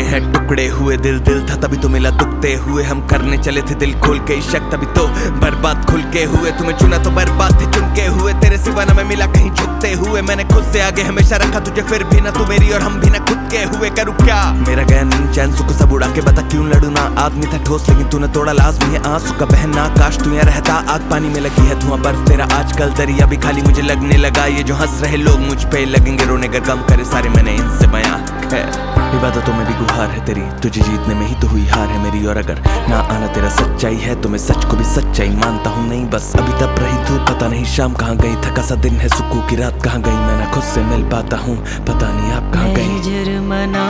हैं टुकड़े हुए दिल था तभी तो मिला दुखते हुए। हम करने चले थे दिल खोल के इश्क तभी तो बर्बाद खुल के हुए। तुम्हें चुना तो बर्बाद थे चुनके हुए, तेरे सिवा ना मैं मिला कहीं झुकते हुए। मैंने खुद से आगे हमेशा रखा तुझे, फिर भी ना तू मेरी और हम भी ना खुद के हुए। करूँ क्या? मेरा गया नींद चैन सुख सब उड़ा के बता क्यों लड़ू ना। आदमी था ठोस लेकिन तूने तोड़ा लाजमी है आंसू का बहना। काश तू यहाँ रहता, आग पानी में लगी है धुआं बर्फ तेरा आजकल दरिया भी खाली मुझे लगने लगा। ये जो हंस रहे लोग मुझ पे लगेंगे रोने का गम करे सारे मैंने इनसे बयां। खैर इबादतों में भी गुहार है तेरी, तुझे जीतने में ही तो हुई हार है मेरी। और अगर ना आना तेरा सच्चाई है तो मैं सच को भी सच्चाई मानता हूँ। नहीं बस अभी तब रही तू, पता नहीं शाम कहाँ गई, थका सा दिन है सुकून की रात कहाँ गई। मैं ना खुद से मिल पाता हूँ, पता नहीं आप कहाँ गई। जुर्माना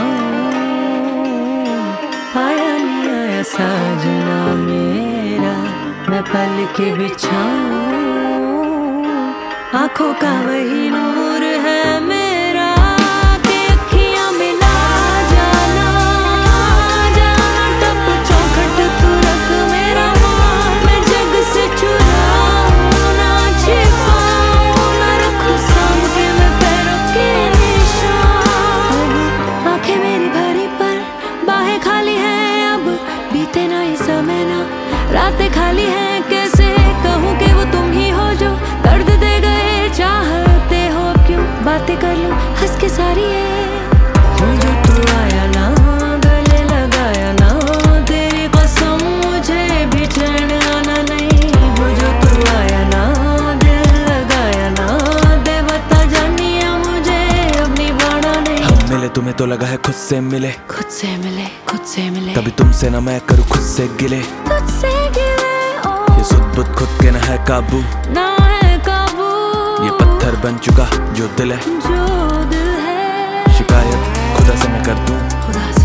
आया नहीं आया साजना मेरा, मैं पल के बिछाऊं आंखों का वही नूर है मेरा। के अखियां मिला जाना जाना तब चौखट तू रख मेरा मान। मैं जग से चुराऊं ना छिपाऊं, मैं रखूं साम के मैं पैरों के निशान। आंखें मेरी भरी पर बाहें खाली हैं, अब बीते ना ये समय ना रातें खाली हैं। कैसे कहूँ कि वो तुम ही हो जो दर्द दे गए, चाहते हो क्यों बातें कर लूं हंस के सारी है। जो तू आया ना गले लगाया ना, तेरी कसम मुझे भी चैन आना नहीं। वो जो तू आया ना दिल लगाया ना, दे बता जानिया मुझे अब निभाना नहीं। हम मिले तुम्हें तो लगा है खुद से मिले, खुद से मिले खुद से मिले, कभी तुमसे ना मैं करूँ खुद से गिले। तुझसे गिले ये सुध बुध खुद के ना है काबू, ना है काबू। ये पत्थर बन चुका जो दिल है, जो दिल है शिकायत खुदा से मैं कर दूं। खुदा से